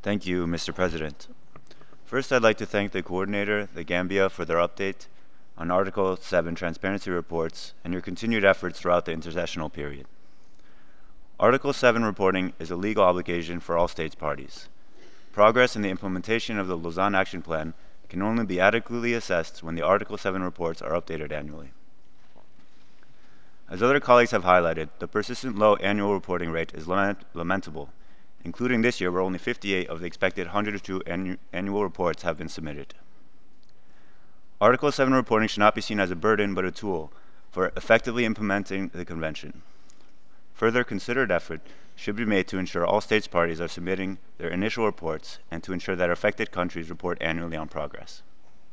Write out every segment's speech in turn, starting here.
Thank you, Mr. President. First, I'd like to thank the coordinator, the Gambia, for their update on Article 7 transparency reports and your continued efforts throughout the intersessional period. Article 7 reporting is a legal obligation for all states parties. Progress in the implementation of the Lausanne Action Plan can only be adequately assessed when the Article 7 reports are updated annually. As other colleagues have highlighted, the persistent low annual reporting rate is lamentable, including this year where only 58 of the expected 102 annual reports have been submitted. Article 7 reporting should not be seen as a burden but a tool for effectively implementing the Convention. Further considered effort should be made to ensure all states parties are submitting their initial reports and to ensure that affected countries report annually on progress.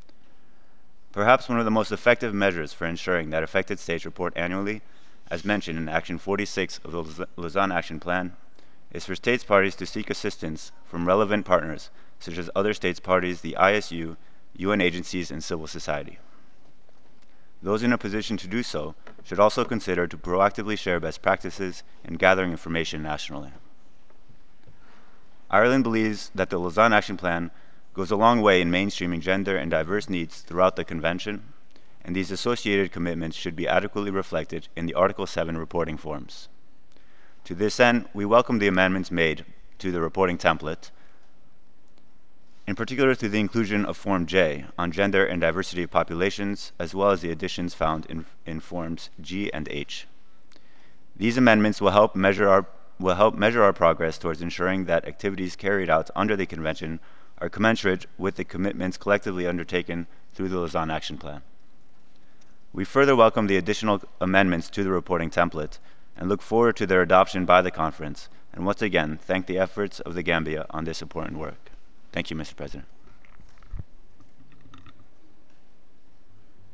Perhaps one of the most effective measures for ensuring that affected states report annually, as mentioned in Action 46 of the Lausanne Action Plan, is for states parties to seek assistance from relevant partners such as other states parties, the ISU, UN agencies, and civil society. Those in a position to do so should also consider to proactively share best practices in gathering information nationally. Ireland believes that the Lausanne Action Plan goes a long way in mainstreaming gender and diverse needs throughout the Convention, and these associated commitments should be adequately reflected in the Article 7 reporting forms. To this end, we welcome the amendments made to the reporting template, in particular to the inclusion of Form J on gender and diversity of populations, as well as the additions found in Forms G and H. These amendments will help measure our progress towards ensuring that activities carried out under the Convention are commensurate with the commitments collectively undertaken through the Lausanne Action Plan. We further welcome the additional amendments to the reporting template and look forward to their adoption by the conference, and once again thank the efforts of the Gambia on this important work. Thank you, Mr. President.